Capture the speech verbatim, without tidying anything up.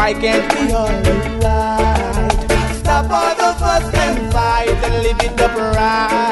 why can't we alright? Stop all the fuss and fight and live it upright.